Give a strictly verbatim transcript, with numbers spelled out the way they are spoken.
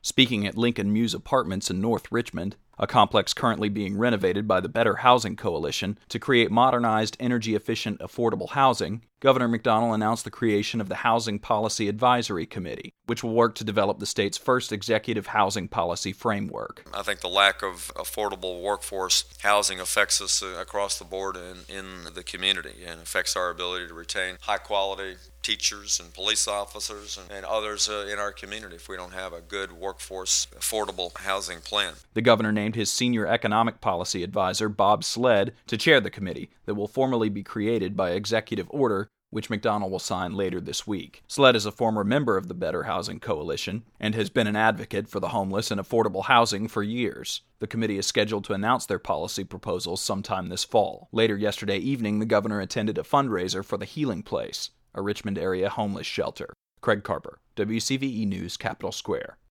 Speaking at Lincoln Muse Apartments in North Richmond, a complex currently being renovated by the Better Housing Coalition to create modernized, energy-efficient, affordable housing, Governor McDonnell announced the creation of the Housing Policy Advisory Committee, which will work to develop the state's first executive housing policy framework. I think the lack of affordable workforce housing affects us across the board in, in the community and affects our ability to retain high-quality teachers and police officers and, and others uh, in our community if we don't have a good workforce, affordable housing plan. The governor named his senior economic policy advisor, Bob Sled, to chair the committee that will formally be created by executive order, which McDonnell will sign later this week. Sled is a former member of the Better Housing Coalition and has been an advocate for the homeless and affordable housing for years. The committee is scheduled to announce their policy proposals sometime this fall. Later yesterday evening, the governor attended a fundraiser for the Healing Place, a Richmond area homeless shelter. Craig Carper, W C V E News, Capitol Square.